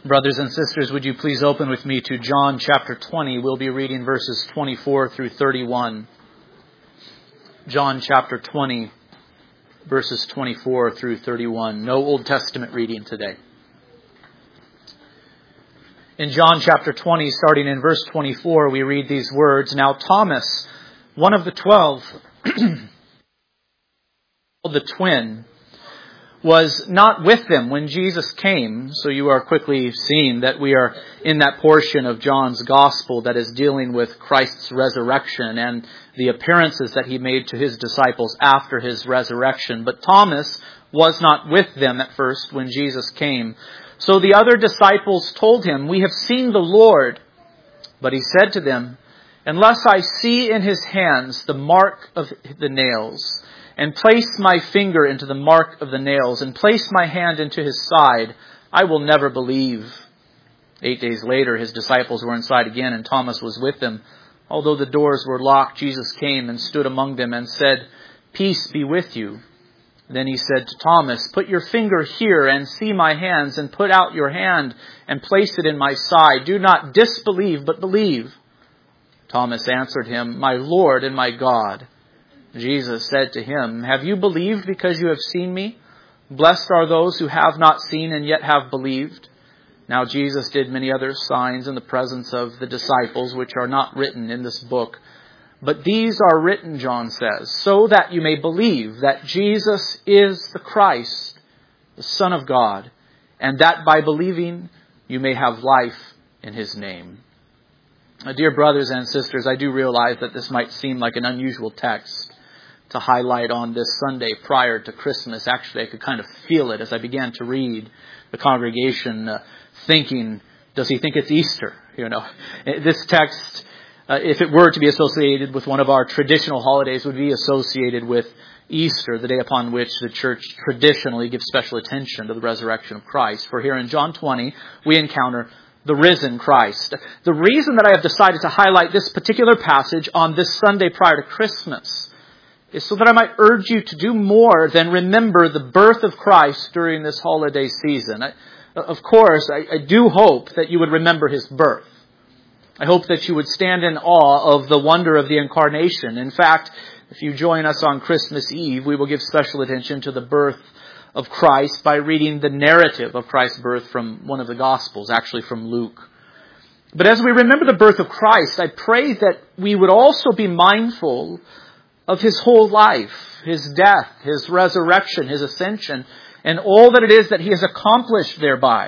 Brothers and sisters, would you please open with me to John chapter 20. We'll be reading verses 24 through 31. John chapter 20, verses 24 through 31. No Old Testament reading today. In John chapter 20, starting in verse 24, we read these words. Now Thomas, one of the 12, the twin, was not with them when Jesus came. So you are quickly seeing that we are in that portion of John's gospel that is dealing with Christ's resurrection and the appearances that he made to his disciples after his resurrection. But Thomas was not with them at first when Jesus came. So the other disciples told him, "We have seen the Lord." But he said to them, "Unless I see in his hands the mark of the nails, and place my finger into the mark of the nails, and place my hand into his side, I will never believe." 8 days later, his disciples were inside again, and Thomas was with them. Although the doors were locked, Jesus came and stood among them and said, "Peace be with you." Then he said to Thomas, "Put your finger here and see my hands, and put out your hand and place it in my side. Do not disbelieve, but believe." Thomas answered him, "My Lord and my God." Jesus said to him, "Have you believed because you have seen me? Blessed are those who have not seen and yet have believed." Now Jesus did many other signs in the presence of the disciples, which are not written in this book. But these are written, John says, so that you may believe that Jesus is the Christ, the Son of God, and that by believing you may have life in his name. Dear brothers and sisters, I do realize that this might seem like an unusual text to highlight on this Sunday prior to Christmas. Actually, I could kind of feel it as I began to read. The congregation thinking, does he think it's Easter? This text, if it were to be associated with one of our traditional holidays, would be associated with Easter, the day upon which the church traditionally gives special attention to the resurrection of Christ. For here in John 20, we encounter the risen Christ. The reason that I have decided to highlight this particular passage on this Sunday prior to Christmas is so that I might urge you to do more than remember the birth of Christ during this holiday season. Of course, I do hope that you would remember his birth. I hope that you would stand in awe of the wonder of the incarnation. In fact, if you join us on Christmas Eve, we will give special attention to the birth of Christ by reading the narrative of Christ's birth from one of the Gospels, actually from Luke. But as we remember the birth of Christ, I pray that we would also be mindful of his whole life, his death, his resurrection, his ascension, and all that it is that he has accomplished thereby.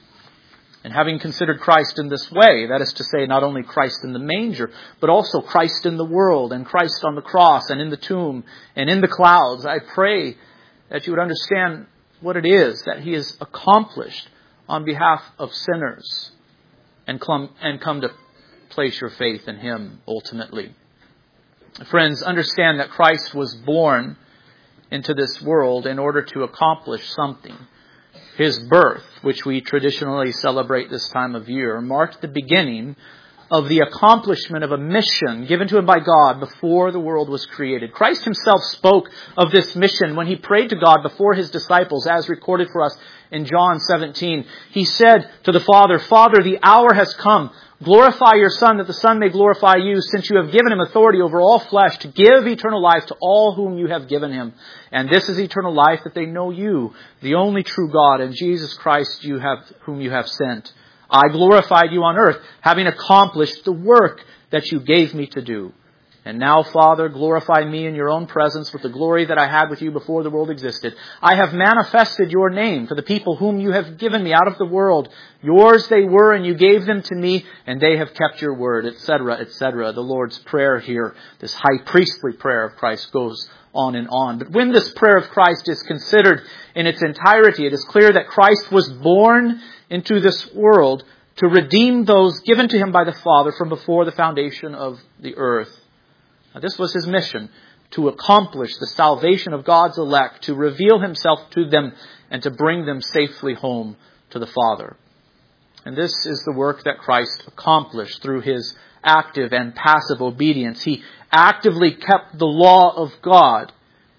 And having considered Christ in this way, that is to say, not only Christ in the manger, but also Christ in the world, and Christ on the cross, and in the tomb, and in the clouds, I pray that you would understand what it is that he has accomplished on behalf of sinners, and come to place your faith in him ultimately. Friends, understand that Christ was born into this world in order to accomplish something. His birth, which we traditionally celebrate this time of year, marked the beginning of the accomplishment of a mission given to him by God before the world was created. Christ himself spoke of this mission when he prayed to God before his disciples, as recorded for us in John 17. He said to the Father, "Father, the hour has come. Glorify your Son, that the Son may glorify you, since you have given him authority over all flesh to give eternal life to all whom you have given him. And this is eternal life, that they know you, the only true God, and Jesus Christ whom you have sent. I glorified you on earth, having accomplished the work that you gave me to do. And now, Father, glorify me in your own presence with the glory that I had with you before the world existed. I have manifested your name to the people whom you have given me out of the world. Yours they were, and you gave them to me, and they have kept your word," etc., etc. The Lord's Prayer here, this high priestly prayer of Christ, goes on and on. But when this prayer of Christ is considered in its entirety, it is clear that Christ was born into this world to redeem those given to him by the Father from before the foundation of the earth. Now, this was his mission, to accomplish the salvation of God's elect, to reveal himself to them, and to bring them safely home to the Father. And this is the work that Christ accomplished through his active and passive obedience. He actively kept the law of God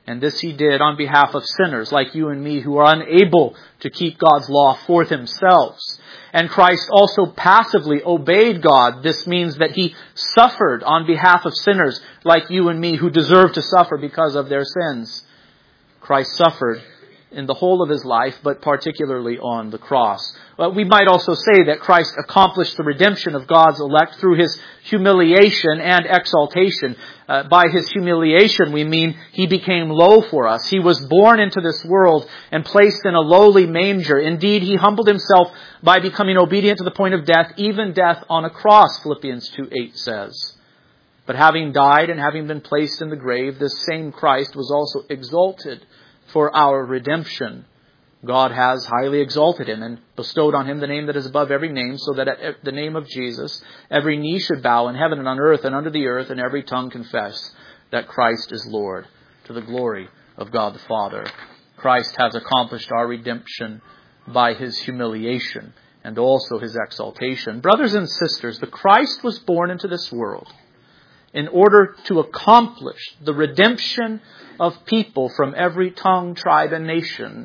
And this He did on behalf of sinners like you and me who are unable to keep God's law for themselves. And Christ also passively obeyed God. This means that He suffered on behalf of sinners like you and me who deserve to suffer because of their sins. Christ suffered in the whole of His life, but particularly on the cross. We might also say that Christ accomplished the redemption of God's elect through His humiliation and exaltation. By His humiliation, we mean He became low for us. He was born into this world and placed in a lowly manger. Indeed, He humbled Himself by becoming obedient to the point of death, even death on a cross, Philippians 2:8 says. But having died and having been placed in the grave, this same Christ was also exalted for our redemption. God has highly exalted Him and bestowed on Him the name that is above every name, so that at the name of Jesus, every knee should bow in heaven and on earth and under the earth, and every tongue confess that Christ is Lord, to the glory of God the Father. Christ has accomplished our redemption by His humiliation and also His exaltation. Brothers and sisters, the Christ was born into this world in order to accomplish the redemption of people from every tongue, tribe, and nation.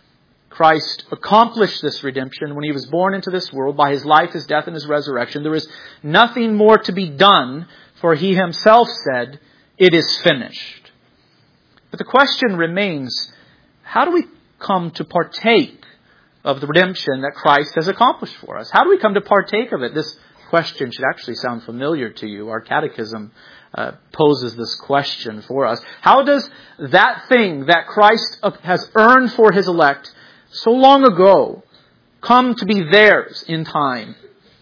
Christ accomplished this redemption when He was born into this world by His life, His death, and His resurrection. There is nothing more to be done, for He Himself said, "It is finished." But the question remains, how do we come to partake of the redemption that Christ has accomplished for us? How do we come to partake of it? This question should actually sound familiar to you. Our catechism poses this question for us. How does that thing that Christ has earned for His elect so long ago come to be theirs in time?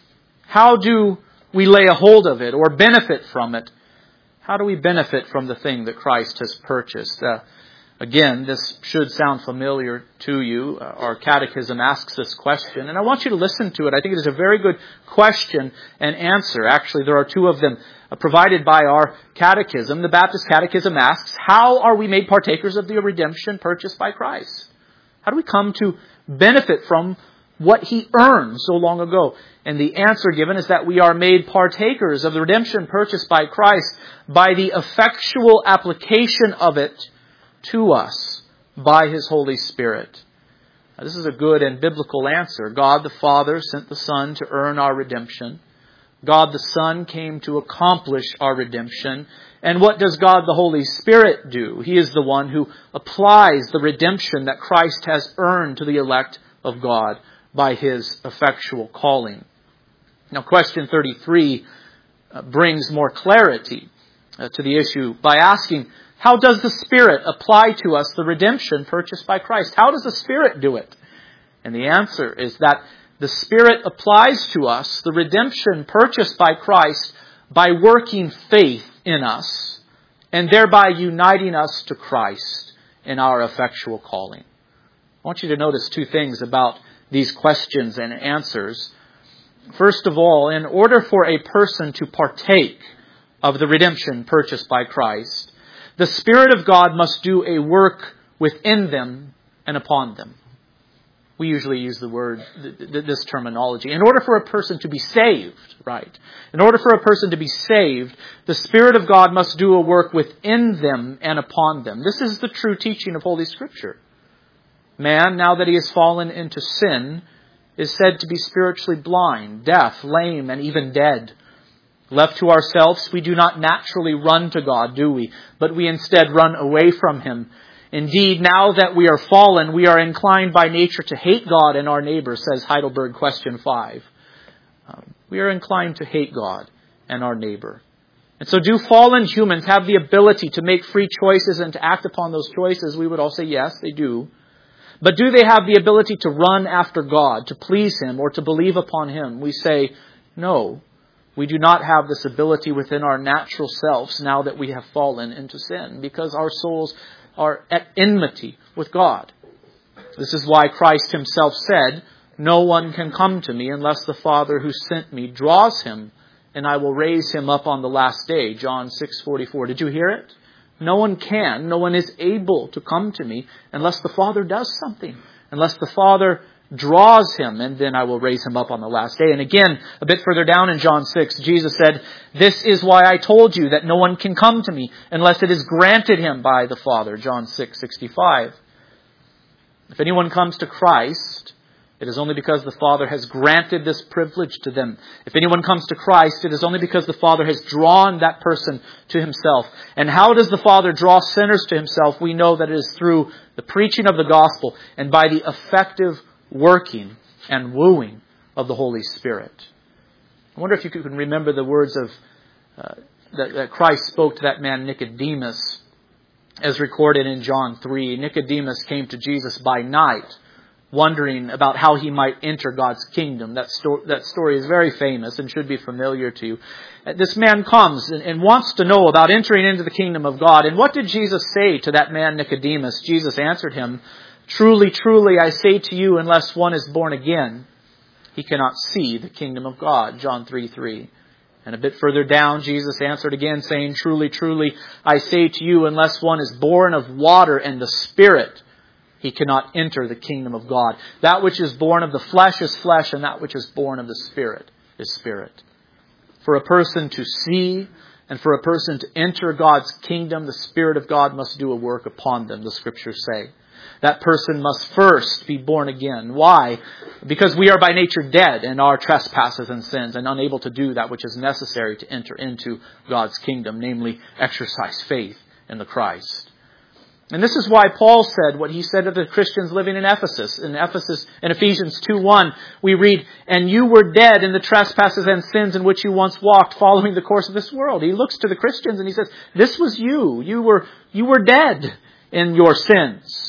How do we lay a hold of it or benefit from it? How do we benefit from the thing that Christ has purchased? Again, this should sound familiar to you. Our catechism asks this question, and I want you to listen to it. I think it is a very good question and answer. Actually, there are two of them provided by our catechism. The Baptist Catechism asks, how are we made partakers of the redemption purchased by Christ? How do we come to benefit from what He earned so long ago? And the answer given is that we are made partakers of the redemption purchased by Christ by the effectual application of it to us by His Holy Spirit. Now, this is a good and biblical answer. God the Father sent the Son to earn our redemption. God the Son came to accomplish our redemption. And what does God the Holy Spirit do? He is the one who applies the redemption that Christ has earned to the elect of God by His effectual calling. Now, question 33 brings more clarity to the issue by asking, how does the Spirit apply to us the redemption purchased by Christ? How does the Spirit do it? And the answer is that the Spirit applies to us the redemption purchased by Christ by working faith in us and thereby uniting us to Christ in our effectual calling. I want you to notice two things about these questions and answers. First of all, in order for a person to partake of the redemption purchased by Christ, the Spirit of God must do a work within them and upon them. We usually use the word, this terminology. In order for a person to be saved, right? In order for a person to be saved, the Spirit of God must do a work within them and upon them. This is the true teaching of Holy Scripture. Man, now that he has fallen into sin, is said to be spiritually blind, deaf, lame, and even dead. Left to ourselves, we do not naturally run to God, do we? But we instead run away from Him. Indeed, now that we are fallen, we are inclined by nature to hate God and our neighbor, says Heidelberg Question 5. We are inclined to hate God and our neighbor. And so do fallen humans have the ability to make free choices and to act upon those choices? We would all say yes, they do. But do they have the ability to run after God, to please Him, or to believe upon Him? We say no. We do not have this ability within our natural selves now that we have fallen into sin, because our souls are at enmity with God. This is why Christ Himself said, "No one can come to me unless the Father who sent me draws him, and I will raise him up on the last day." John 6:44. Did you hear it? No one can, no one is able to come to me unless the Father does something, unless the Father draws him, and then I will raise him up on the last day. And again, a bit further down in John 6, Jesus said, "This is why I told you that no one can come to me unless it is granted him by the Father." John 6:65. If anyone comes to Christ, it is only because the Father has granted this privilege to them. If anyone comes to Christ, it is only because the Father has drawn that person to himself. And how does the Father draw sinners to himself? We know that it is through the preaching of the gospel and by the effective working and wooing of the Holy Spirit. I wonder if you can remember the words of that Christ spoke to that man Nicodemus, as recorded in John 3. Nicodemus came to Jesus by night, wondering about how he might enter God's kingdom. That story is very famous and should be familiar to you. This man comes and wants to know about entering into the kingdom of God. And what did Jesus say to that man Nicodemus? Jesus answered him, "Truly, truly, I say to you, unless one is born again, he cannot see the kingdom of God." John 3:3. And a bit further down, Jesus answered again, saying, "Truly, truly, I say to you, unless one is born of water and the Spirit, he cannot enter the kingdom of God. That which is born of the flesh is flesh, and that which is born of the Spirit is spirit." For a person to see and for a person to enter God's kingdom, the Spirit of God must do a work upon them, the Scriptures say. That person must first be born again. Why? Because we are by nature dead in our trespasses and sins and unable to do that which is necessary to enter into God's kingdom, namely exercise faith in the Christ. And this is why Paul said what he said to the Christians living in Ephesus. In Ephesians 2:1, we read, "And you were dead in the trespasses and sins in which you once walked, following the course of this world." He looks to the Christians and he says, this was you. You were dead in your sins.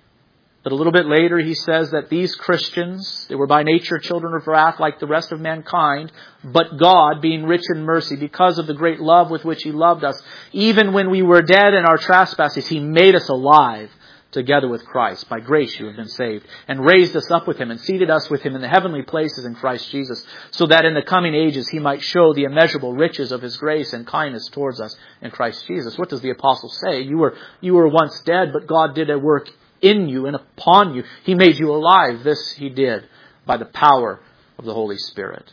But a little bit later he says that these Christians, they were by nature children of wrath like the rest of mankind, but God, being rich in mercy, because of the great love with which He loved us, even when we were dead in our trespasses, He made us alive together with Christ. By grace you have been saved, and raised us up with Him, and seated us with Him in the heavenly places in Christ Jesus, so that in the coming ages He might show the immeasurable riches of His grace and kindness towards us in Christ Jesus. What does the apostle say? You were once dead, but God did a work in you and upon you. He made you alive. This He did by the power of the Holy Spirit.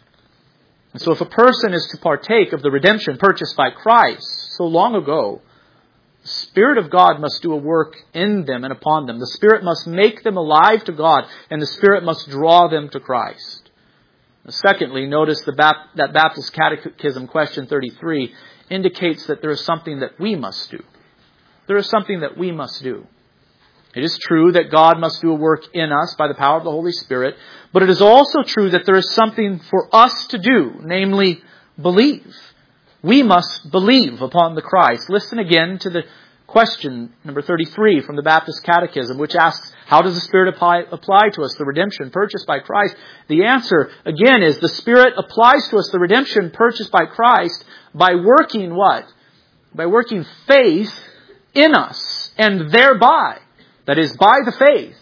And so if a person is to partake of the redemption purchased by Christ so long ago, the Spirit of God must do a work in them and upon them. The Spirit must make them alive to God, and the Spirit must draw them to Christ. Secondly, notice that Baptist Catechism question 33 indicates that there is something that we must do. There is something that we must do. It is true that God must do a work in us by the power of the Holy Spirit, but it is also true that there is something for us to do, namely believe. We must believe upon the Christ. Listen again to the question number 33 from the Baptist Catechism, which asks, how does the Spirit apply to us the redemption purchased by Christ? The answer, again, is the Spirit applies to us the redemption purchased by Christ by working what? By working faith in us, and thereby, that is, by the faith,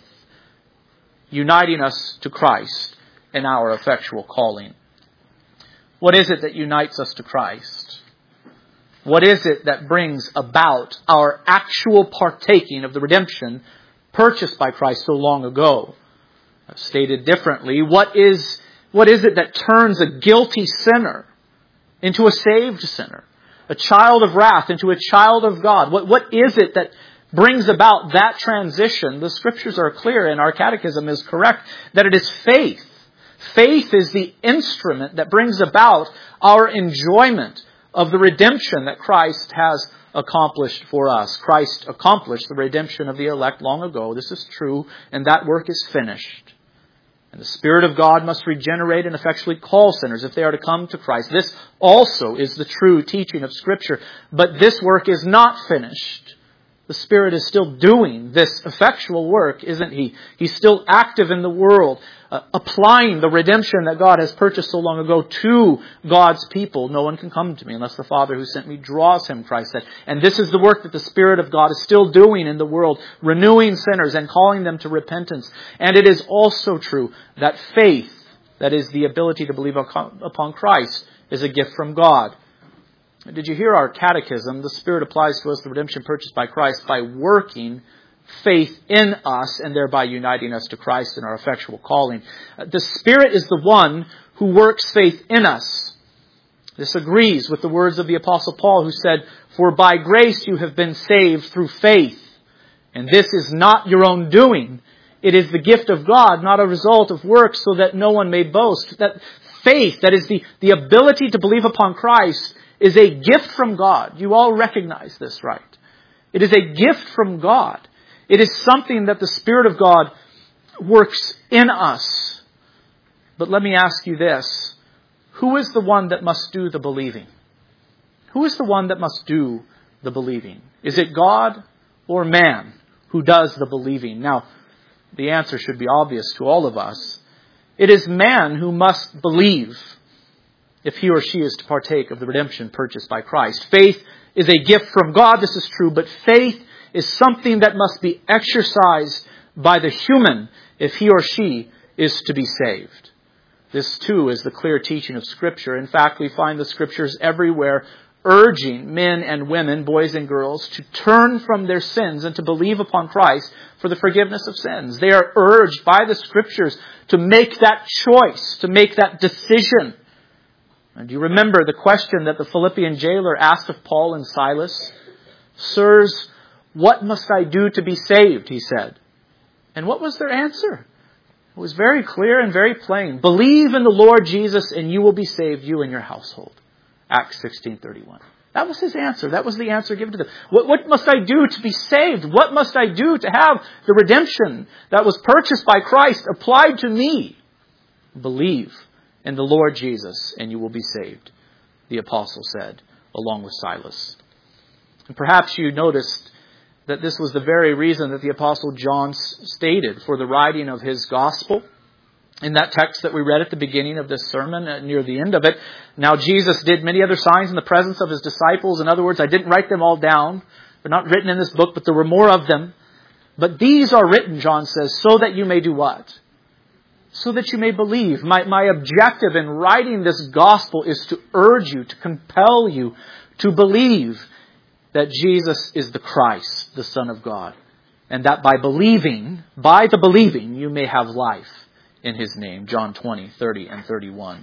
uniting us to Christ in our effectual calling. What is it that unites us to Christ? What is it that brings about our actual partaking of the redemption purchased by Christ so long ago? Stated differently, what is it that turns a guilty sinner into a saved sinner? A child of wrath into a child of God? What is it that brings about that transition? The Scriptures are clear, and our catechism is correct, that it is faith. Faith is the instrument that brings about our enjoyment of the redemption that Christ has accomplished for us. Christ accomplished the redemption of the elect long ago. This is true, and that work is finished. And the Spirit of God must regenerate and effectually call sinners if they are to come to Christ. This also is the true teaching of Scripture. But this work is not finished. The Spirit is still doing this effectual work, isn't He? He's still active in the world, applying the redemption that God has purchased so long ago to God's people. No one can come to me unless the Father who sent me draws him, Christ said. And this is the work that the Spirit of God is still doing in the world, renewing sinners and calling them to repentance. And it is also true that faith, that is the ability to believe upon Christ, is a gift from God. Did you hear our catechism? The Spirit applies to us the redemption purchased by Christ by working faith in us and thereby uniting us to Christ in our effectual calling. The Spirit is the one who works faith in us. This agrees with the words of the Apostle Paul, who said, "For by grace you have been saved through faith. And this is not your own doing. It is the gift of God, not a result of works, so that no one may boast." That faith, that is the ability to believe upon Christ, is a gift from God. You all recognize this, right? It is a gift from God. It is something that the Spirit of God works in us. But let me ask you this. Who is the one that must do the believing? Who is the one that must do the believing? Is it God or man who does the believing? Now, the answer should be obvious to all of us. It is man who must believe if he or she is to partake of the redemption purchased by Christ. Faith is a gift from God, this is true, but faith is something that must be exercised by the human if he or she is to be saved. This too is the clear teaching of Scripture. In fact, we find the Scriptures everywhere urging men and women, boys and girls, to turn from their sins and to believe upon Christ for the forgiveness of sins. They are urged by the Scriptures to make that choice, to make that decision. And you remember the question that the Philippian jailer asked of Paul and Silas? "Sirs, what must I do to be saved?" he said. And what was their answer? It was very clear and very plain. "Believe in the Lord Jesus and you will be saved, you and your household." Acts 16:31. That was his answer. That was the answer given to them. What must I do to be saved? What must I do to have the redemption that was purchased by Christ applied to me? Believe in the Lord Jesus and you will be saved, the apostle said, along with Silas. And perhaps you noticed that this was the very reason that the Apostle John stated for the writing of his gospel. In that text that we read at the beginning of this sermon, near the end of it, "Now Jesus did many other signs in the presence of his disciples." In other words, I didn't write them all down. They're not written in this book, but there were more of them. "But these are written," John says, "so that you may do what? So that you may believe." My objective in writing this gospel is to urge you, to compel you to believe that Jesus is the Christ, the Son of God. And that by the believing, you may have life in His name. John 20:30 and 31.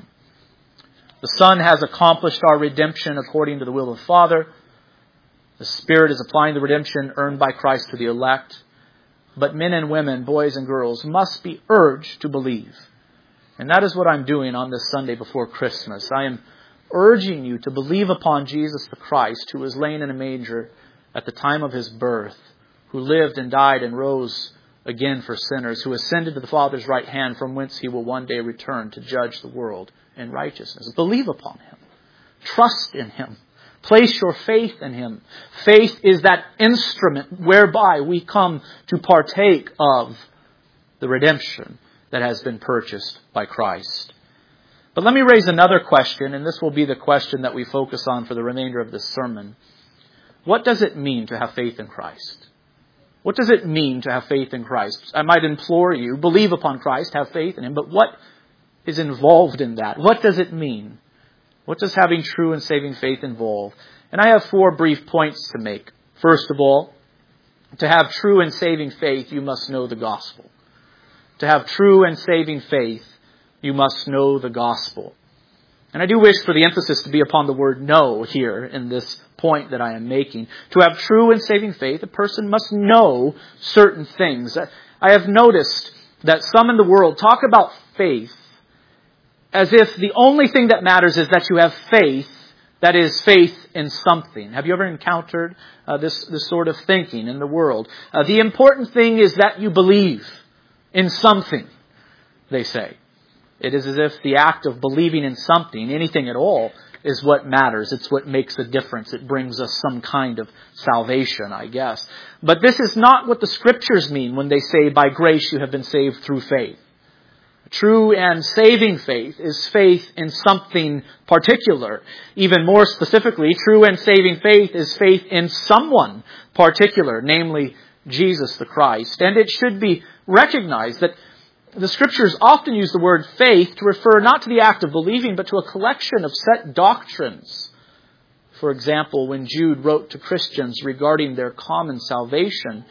The Son has accomplished our redemption according to the will of the Father. The Spirit is applying the redemption earned by Christ to the elect. But men and women, boys and girls, must be urged to believe. And that is what I'm doing on this Sunday before Christmas. I am urging you to believe upon Jesus the Christ, who was laid in a manger at the time of His birth, who lived and died and rose again for sinners, who ascended to the Father's right hand, from whence He will one day return to judge the world in righteousness. Believe upon Him. Trust in Him. Place your faith in Him. Faith is that instrument whereby we come to partake of the redemption that has been purchased by Christ. But let me raise another question, and this will be the question that we focus on for the remainder of this sermon. What does it mean to have faith in Christ? What does it mean to have faith in Christ? I might implore you, believe upon Christ, have faith in Him, but what is involved in that? What does it mean? What does having true and saving faith involve? And I have 4 brief points to make. First of all, to have true and saving faith, you must know the gospel. To have true and saving faith, you must know the gospel. And I do wish for the emphasis to be upon the word know here in this point that I am making. To have true and saving faith, a person must know certain things. I have noticed that some in the world talk about faith as if the only thing that matters is that you have faith, that is, faith in something. Have you ever encountered this sort of thinking in the world? The important thing is that you believe in something, they say. It is as if the act of believing in something, anything at all, is what matters. It's what makes a difference. It brings us some kind of salvation, I guess. But this is not what the Scriptures mean when they say, by grace you have been saved through faith. True and saving faith is faith in something particular. Even more specifically, true and saving faith is faith in someone particular, namely Jesus the Christ. And it should be recognized that the Scriptures often use the word faith to refer not to the act of believing, but to a collection of set doctrines. For example, when Jude wrote to Christians regarding their common salvation,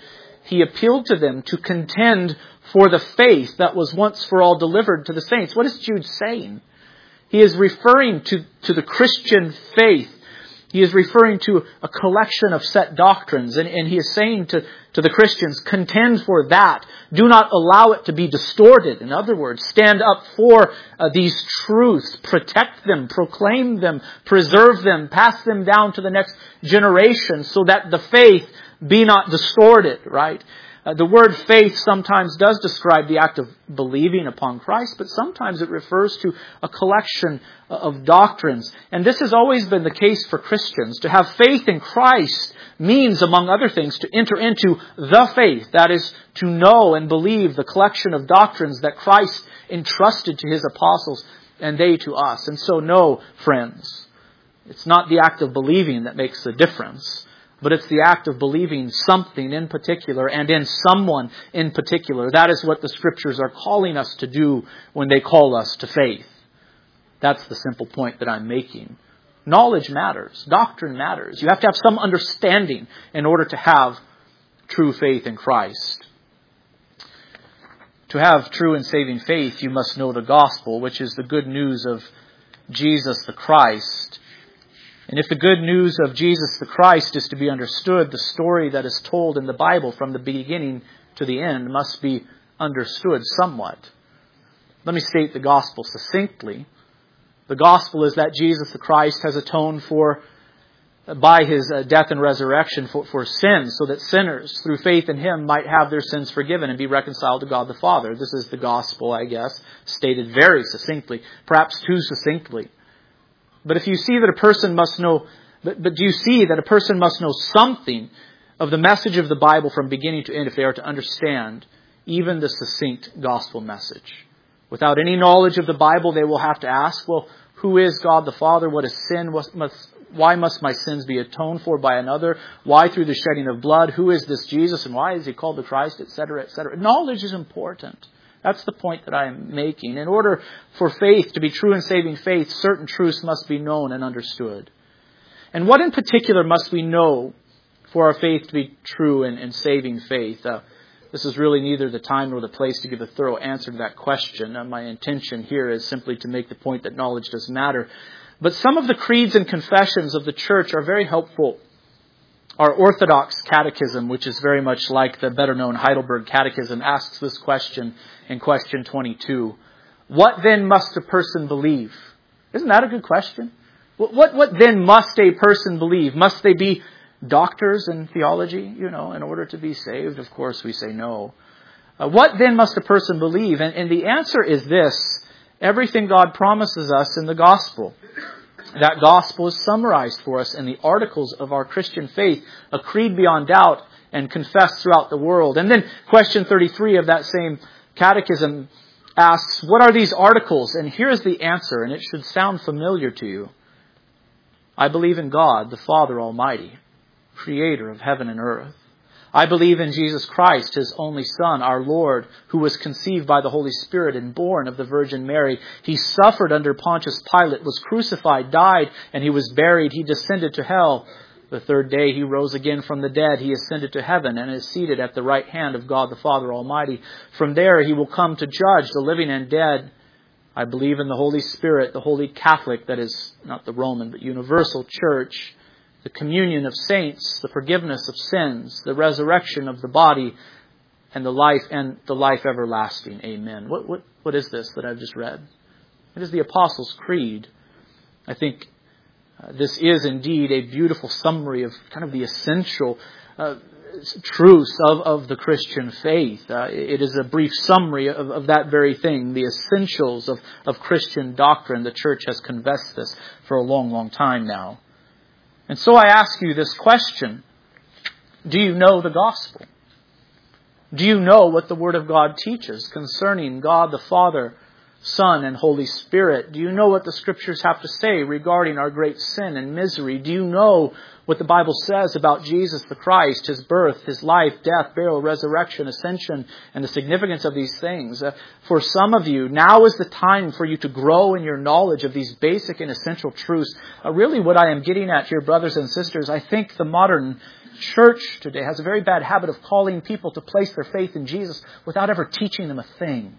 he appealed to them to contend for the faith that was once for all delivered to the saints. What is Jude saying? He is referring to the Christian faith. He is referring to a collection of set doctrines. And he is saying to the Christians, contend for that. Do not allow it to be distorted. In other words, stand up for these truths. Protect them, proclaim them, preserve them, pass them down to the next generation so that the faith be not distorted, right? The word faith sometimes does describe the act of believing upon Christ, but sometimes it refers to a collection of doctrines. And this has always been the case for Christians. To have faith in Christ means, among other things, to enter into the faith. That is, to know and believe the collection of doctrines that Christ entrusted to His apostles and they to us. And so, no, friends, it's not the act of believing that makes the difference, but it's the act of believing something in particular and in someone in particular. That is what the Scriptures are calling us to do when they call us to faith. That's the simple point that I'm making. Knowledge matters. Doctrine matters. You have to have some understanding in order to have true faith in Christ. To have true and saving faith, you must know the gospel, which is the good news of Jesus the Christ. And if the good news of Jesus the Christ is to be understood, the story that is told in the Bible from the beginning to the end must be understood somewhat. Let me state the gospel succinctly. The gospel is that Jesus the Christ has atoned by His death and resurrection for sins, so that sinners, through faith in Him, might have their sins forgiven and be reconciled to God the Father. This is the gospel, I guess, stated very succinctly, perhaps too succinctly. But if you see that a person must know, but do you see that a person must know something of the message of the Bible from beginning to end if they are to understand even the succinct gospel message? Without any knowledge of the Bible, they will have to ask, well, who is God the Father? What is sin? Why must my sins be atoned for by another? Why through the shedding of blood? Who is this Jesus and why is He called the Christ, etc., etc.? Knowledge is important. That's the point that I am making. In order for faith to be true and saving faith, certain truths must be known and understood. And what in particular must we know for our faith to be true and saving faith? This is really neither the time nor the place to give a thorough answer to that question. My intention here is simply to make the point that knowledge does matter. But some of the creeds and confessions of the church are very helpful. Our Orthodox Catechism, which is very much like the better-known Heidelberg Catechism, asks this question in question 22. What then must a person believe? Isn't that a good question? What then must a person believe? Must they be doctors in theology, in order to be saved? Of course, we say no. What then must a person believe? And the answer is this: everything God promises us in the gospel. That gospel is summarized for us in the articles of our Christian faith, a creed beyond doubt and confessed throughout the world. And then question 33 of that same catechism asks, what are these articles? And here's the answer, and it should sound familiar to you. I believe in God, the Father Almighty, Creator of heaven and earth. I believe in Jesus Christ, His only Son, our Lord, who was conceived by the Holy Spirit and born of the Virgin Mary. He suffered under Pontius Pilate, was crucified, died, and He was buried. He descended to hell. The third day He rose again from the dead. He ascended to heaven and is seated at the right hand of God the Father Almighty. From there He will come to judge the living and dead. I believe in the Holy Spirit, the Holy Catholic, that is not the Roman, but universal Church, the communion of saints, the forgiveness of sins, the resurrection of the body, and the life everlasting. Amen. What is this that I've just read? It is the Apostles' Creed. I think this is indeed a beautiful summary of kind of the essential truths of the Christian faith. It is a brief summary of that very thing, the essentials of Christian doctrine. The Church has confessed this for a long, long time now. And so I ask you this question: do you know the gospel? Do you know what the Word of God teaches concerning God the Father, Son, and Holy Spirit? Do you know what the Scriptures have to say regarding our great sin and misery? Do you know what the Bible says about Jesus the Christ, His birth, His life, death, burial, resurrection, ascension, and the significance of these things? For some of you, now is the time for you to grow in your knowledge of these basic and essential truths. Really what I am getting at here, brothers and sisters, I think the modern church today has a very bad habit of calling people to place their faith in Jesus without ever teaching them a thing.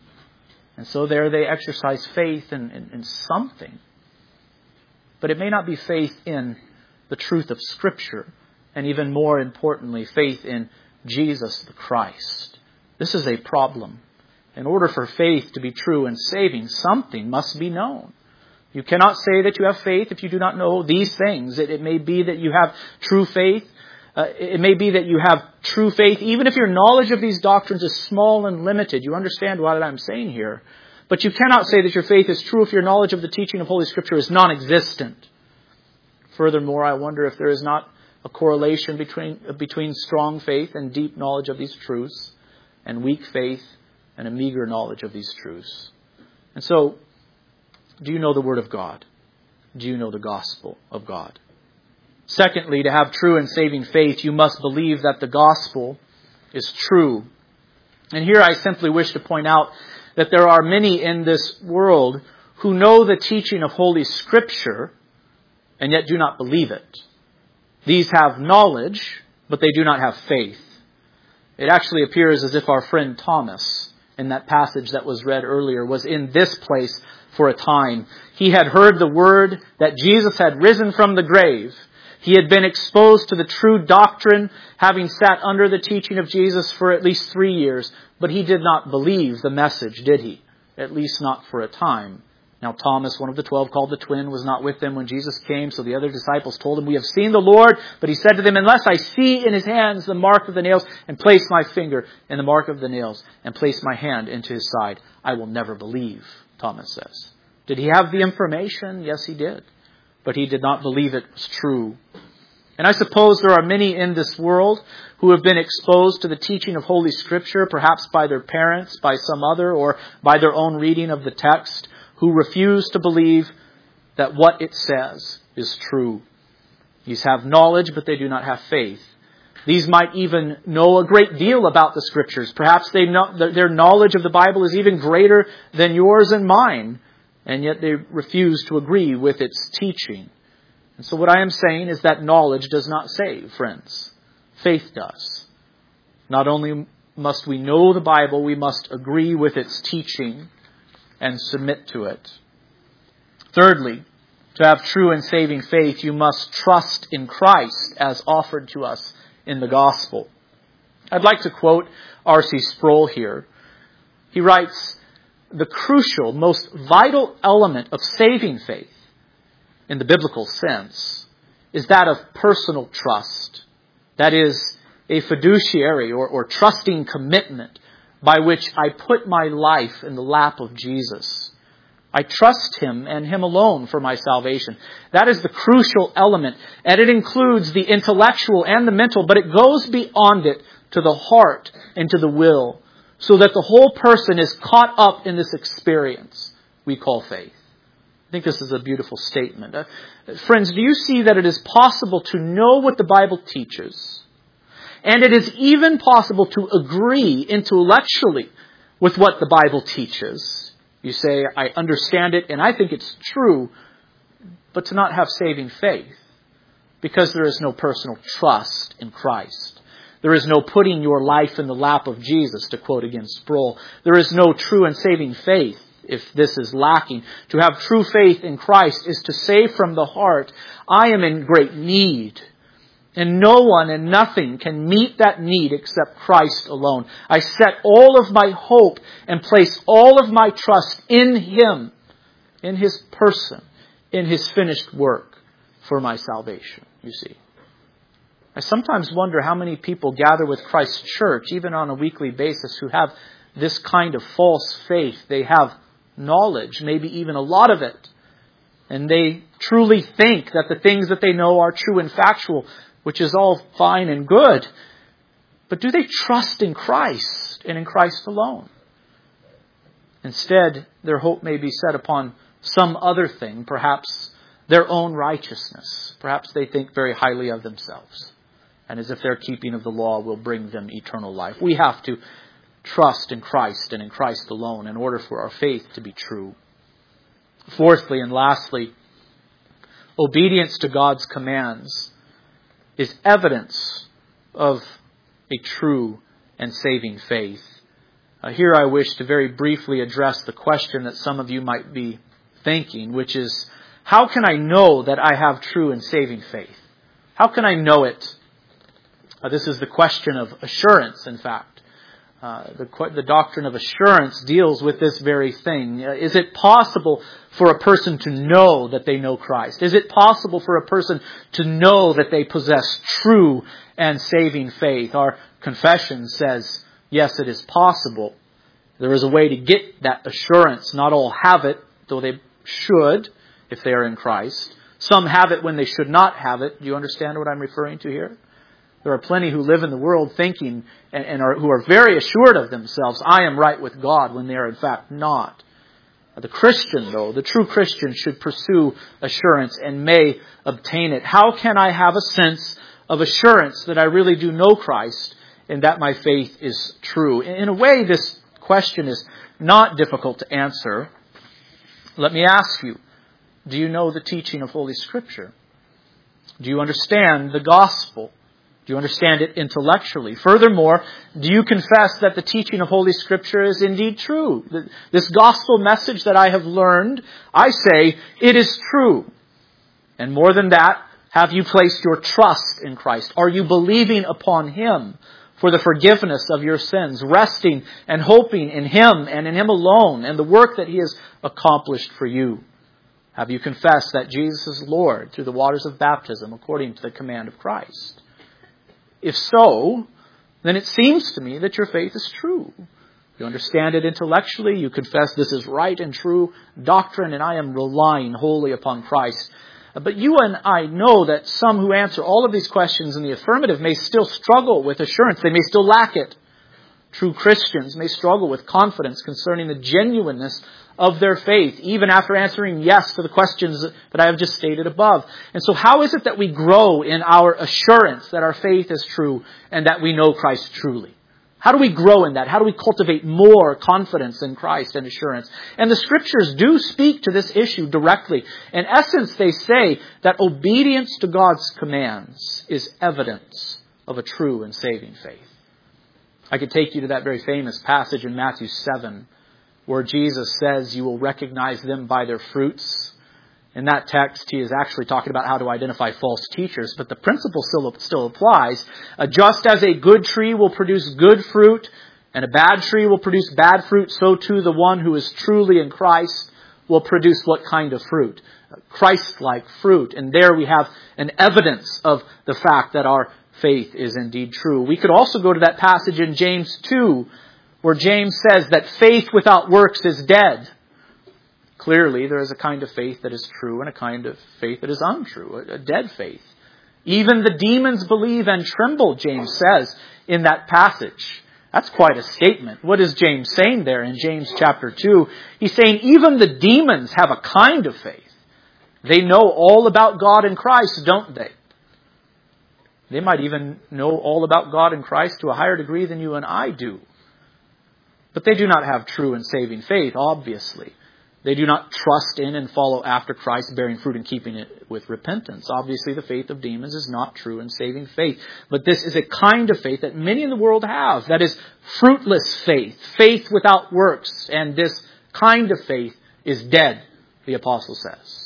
And so there they exercise faith in something. But it may not be faith in the truth of Scripture, and even more importantly, faith in Jesus the Christ. This is a problem. In order for faith to be true and saving, something must be known. You cannot say that you have faith if you do not know these things. It may be that you have true faith. It may be that you have true faith, even if your knowledge of these doctrines is small and limited. You understand what I'm saying here. But you cannot say that your faith is true if your knowledge of the teaching of Holy Scripture is non-existent. Furthermore, I wonder if there is not a correlation between strong faith and deep knowledge of these truths, and weak faith and a meager knowledge of these truths. And so, do you know the Word of God? Do you know the gospel of God? Secondly, to have true and saving faith, you must believe that the gospel is true. And here I simply wish to point out that there are many in this world who know the teaching of Holy Scripture and yet do not believe it. These have knowledge, but they do not have faith. It actually appears as if our friend Thomas, in that passage that was read earlier, was in this place for a time. He had heard the word that Jesus had risen from the grave. He had been exposed to the true doctrine, having sat under the teaching of Jesus for at least 3 years. But he did not believe the message, did he? At least not for a time. Now Thomas, one of the 12 called the twin, was not with them when Jesus came. So the other disciples told him, "We have seen the Lord." But he said to them, "Unless I see in his hands the mark of the nails, and place my finger in the mark of the nails, and place my hand into his side, I will never believe," Thomas says. Did he have the information? Yes, he did. But he did not believe it was true. And I suppose there are many in this world who have been exposed to the teaching of Holy Scripture, perhaps by their parents, by some other, or by their own reading of the text, who refuse to believe that what it says is true. These have knowledge, but they do not have faith. These might even know a great deal about the Scriptures. Perhaps their knowledge of the Bible is even greater than yours and mine, and yet they refuse to agree with its teaching. And so what I am saying is that knowledge does not save, friends. Faith does. Not only must we know the Bible, we must agree with its teaching and submit to it. Thirdly, to have true and saving faith, you must trust in Christ as offered to us in the gospel. I'd like to quote R.C. Sproul here. He writes, "The crucial, most vital element of saving faith, in the biblical sense, is that of personal trust. That is, a fiduciary or trusting commitment by which I put my life in the lap of Jesus. I trust Him and Him alone for my salvation. That is the crucial element, and it includes the intellectual and the mental, but it goes beyond it to the heart and to the will, so that the whole person is caught up in this experience we call faith." I think this is a beautiful statement. Friends, do you see that it is possible to know what the Bible teaches? And it is even possible to agree intellectually with what the Bible teaches. You say, "I understand it and I think it's true," but to not have saving faith, because there is no personal trust in Christ. There is no putting your life in the lap of Jesus, to quote again Sproul. There is no true and saving faith if this is lacking. To have true faith in Christ is to say from the heart, "I am in great need, and no one and nothing can meet that need except Christ alone. I set all of my hope and place all of my trust in Him, in His person, in His finished work for my salvation," you see. I sometimes wonder how many people gather with Christ's church, even on a weekly basis, who have this kind of false faith. They have knowledge, maybe even a lot of it, and they truly think that the things that they know are true and factual, which is all fine and good. But do they trust in Christ and in Christ alone? Instead, their hope may be set upon some other thing, perhaps their own righteousness. Perhaps they think very highly of themselves, and as if their keeping of the law will bring them eternal life. We have to trust in Christ and in Christ alone in order for our faith to be true. Fourthly and lastly, obedience to God's commands is evidence of a true and saving faith. Here I wish to very briefly address the question that some of you might be thinking, which is, how can I know that I have true and saving faith? How can I know it? This is the question of assurance, in fact. The doctrine of assurance deals with this very thing. Is it possible for a person to know that they know Christ? Is it possible for a person to know that they possess true and saving faith? Our confession says, yes, it is possible. There is a way to get that assurance. Not all have it, though they should if they are in Christ. Some have it when they should not have it. Do you understand what I'm referring to here? There are plenty who live in the world thinking who are very assured of themselves, I am right with God, when they are in fact not. The Christian, though, the true Christian, should pursue assurance and may obtain it. How can I have a sense of assurance that I really do know Christ and that my faith is true? In a way, this question is not difficult to answer. Let me ask you, do you know the teaching of Holy Scripture? Do you understand the gospel? Do you understand it intellectually? Furthermore, do you confess that the teaching of Holy Scripture is indeed true? This gospel message that I have learned, I say, it is true. And more than that, have you placed your trust in Christ? Are you believing upon Him for the forgiveness of your sins, resting and hoping in Him and in Him alone and the work that He has accomplished for you? Have you confessed that Jesus is Lord through the waters of baptism according to the command of Christ? If so, then it seems to me that your faith is true. You understand it intellectually. You confess this is right and true doctrine, and I am relying wholly upon Christ. But you and I know that some who answer all of these questions in the affirmative may still struggle with assurance. They may still lack it. True Christians may struggle with confidence concerning the genuineness of their faith, even after answering yes to the questions that I have just stated above. And so how is it that we grow in our assurance that our faith is true and that we know Christ truly? How do we grow in that? How do we cultivate more confidence in Christ and assurance? And the Scriptures do speak to this issue directly. In essence, they say that obedience to God's commands is evidence of a true and saving faith. I could take you to that very famous passage in Matthew 7, where Jesus says you will recognize them by their fruits. In that text, he is actually talking about how to identify false teachers, but the principle still applies. Just as a good tree will produce good fruit, and a bad tree will produce bad fruit, so too the one who is truly in Christ will produce what kind of fruit? Christ-like fruit. And there we have an evidence of the fact that our faith is indeed true. We could also go to that passage in James 2, where James says that faith without works is dead. Clearly, there is a kind of faith that is true and a kind of faith that is untrue, a dead faith. Even the demons believe and tremble, James says in that passage. That's quite a statement. What is James saying there in James chapter 2? He's saying even the demons have a kind of faith. They know all about God and Christ, don't they? They might even know all about God and Christ to a higher degree than you and I do. But they do not have true and saving faith, obviously. They do not trust in and follow after Christ, bearing fruit and keeping it with repentance. Obviously, the faith of demons is not true and saving faith. But this is a kind of faith that many in the world have. That is fruitless faith, faith without works. And this kind of faith is dead, the apostle says.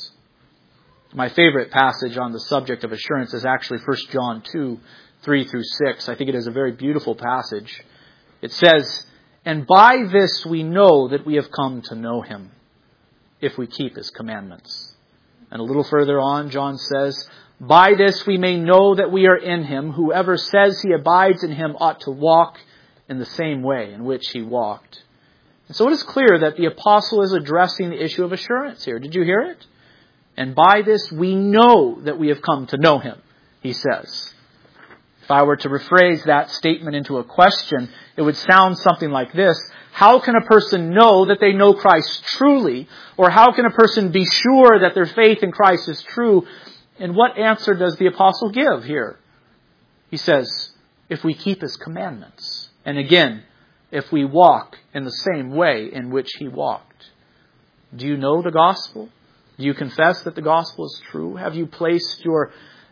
My favorite passage on the subject of assurance is actually 1 John 2, 3 through 6. I think it is a very beautiful passage. It says, "And by this we know that we have come to know Him, if we keep His commandments." And a little further on, John says, "By this we may know that we are in Him. Whoever says he abides in Him ought to walk in the same way in which He walked." And so it is clear that the apostle is addressing the issue of assurance here. Did you hear it? "And by this we know that we have come to know Him," he says. If I were to rephrase that statement into a question, it would sound something like this. How can a person know that they know Christ truly? Or how can a person be sure that their faith in Christ is true? And what answer does the apostle give here? He says, if we keep His commandments. And again, if we walk in the same way in which He walked. Do you know the gospel? Do you confess that the gospel is true? Have you placed your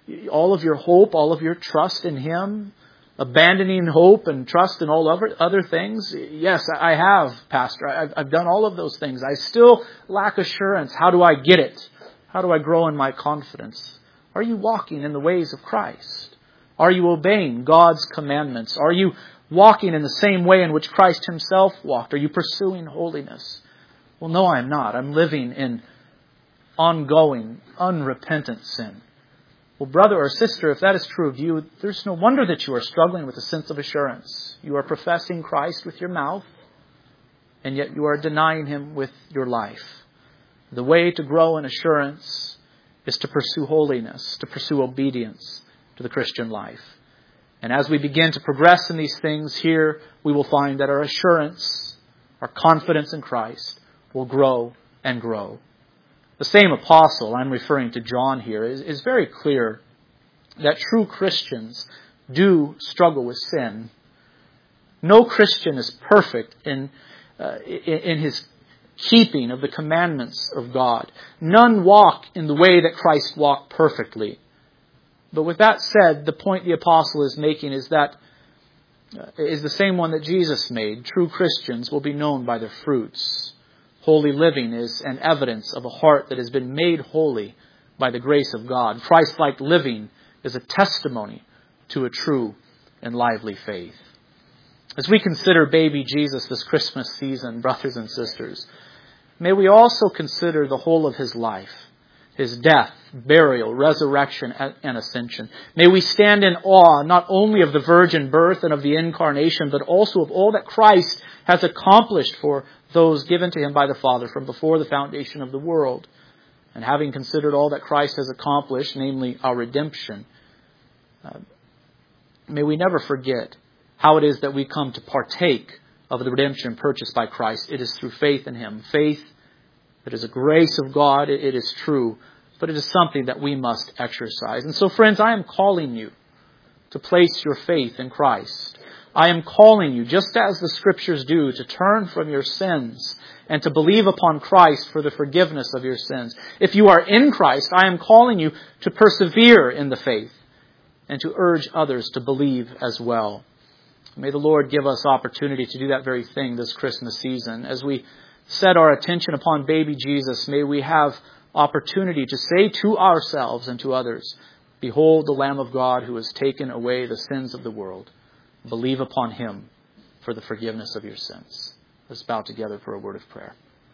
all of your hope, all of your trust in Him, abandoning hope and trust in all other things? Yes, I have, Pastor. I've done all of those things. I still lack assurance. How do I get it? How do I grow in my confidence? Are you walking in the ways of Christ? Are you obeying God's commandments? Are you walking in the same way in which Christ Himself walked? Are you pursuing holiness? Well, no, I'm not. I'm living in ongoing, unrepentant sin. Well, brother or sister, if that is true of you, there's no wonder that you are struggling with a sense of assurance. You are professing Christ with your mouth, and yet you are denying Him with your life. The way to grow in assurance is to pursue holiness, to pursue obedience to the Christian life. And as we begin to progress in these things here, we will find that our assurance, our confidence in Christ will grow and grow. The same apostle, I'm referring to John here, is very clear that true Christians do struggle with sin. No Christian is perfect in his keeping of the commandments of God. None walk in the way that Christ walked perfectly. But with that said, the point the apostle is making is the same one that Jesus made. True Christians will be known by their fruits. Holy living is an evidence of a heart that has been made holy by the grace of God. Christ-like living is a testimony to a true and lively faith. As we consider baby Jesus this Christmas season, brothers and sisters, may we also consider the whole of His life, His death, burial, resurrection, and ascension. May we stand in awe not only of the virgin birth and of the incarnation, but also of all that Christ has accomplished for those given to Him by the Father from before the foundation of the world. And having considered all that Christ has accomplished, namely our redemption, may we never forget how it is that we come to partake of the redemption purchased by Christ. It is through faith in Him. Faith that is a grace of God. It is true, but it is something that we must exercise. And so, friends, I am calling you to place your faith in Christ. I am calling you, just as the Scriptures do, to turn from your sins and to believe upon Christ for the forgiveness of your sins. If you are in Christ, I am calling you to persevere in the faith and to urge others to believe as well. May the Lord give us opportunity to do that very thing this Christmas season. As we set our attention upon baby Jesus, may we have opportunity to say to ourselves and to others, "Behold the Lamb of God who has taken away the sins of the world. Believe upon Him for the forgiveness of your sins." Let's bow together for a word of prayer.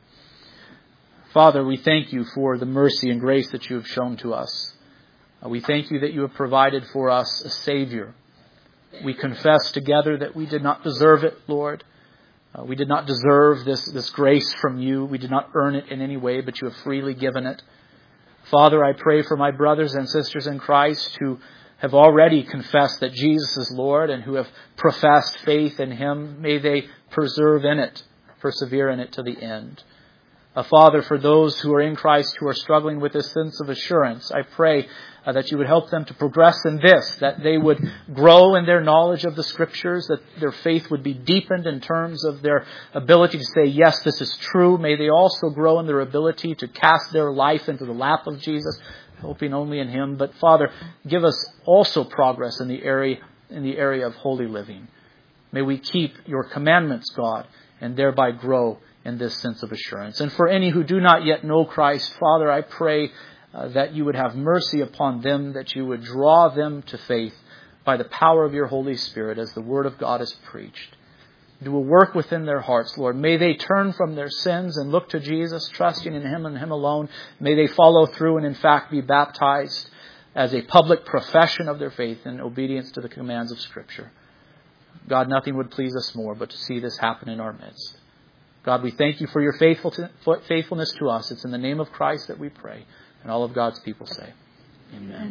Father, we thank You for the mercy and grace that You have shown to us. We thank You that You have provided for us a Savior. We confess together that we did not deserve it, Lord. We did not deserve this grace from You. We did not earn it in any way, but You have freely given it. Father, I pray for my brothers and sisters in Christ who have already confessed that Jesus is Lord and who have professed faith in Him. May they persevere in it to the end. Father, for those who are in Christ who are struggling with this sense of assurance, I pray that You would help them to progress in this, that they would grow in their knowledge of the Scriptures, that their faith would be deepened in terms of their ability to say, yes, this is true. May they also grow in their ability to cast their life into the lap of Jesus, hoping only in Him. But Father, give us also progress in the area of holy living. May we keep Your commandments, God, and thereby grow in this sense of assurance. And for any who do not yet know Christ, Father, I pray that You would have mercy upon them, that You would draw them to faith by the power of Your Holy Spirit as the Word of God is preached. Do a work within their hearts, Lord. May they turn from their sins and look to Jesus, trusting in Him and Him alone. May they follow through and in fact be baptized as a public profession of their faith in obedience to the commands of Scripture. God, nothing would please us more but to see this happen in our midst. God, we thank You for Your faithfulness to us. It's in the name of Christ that we pray. And all of God's people say, Amen.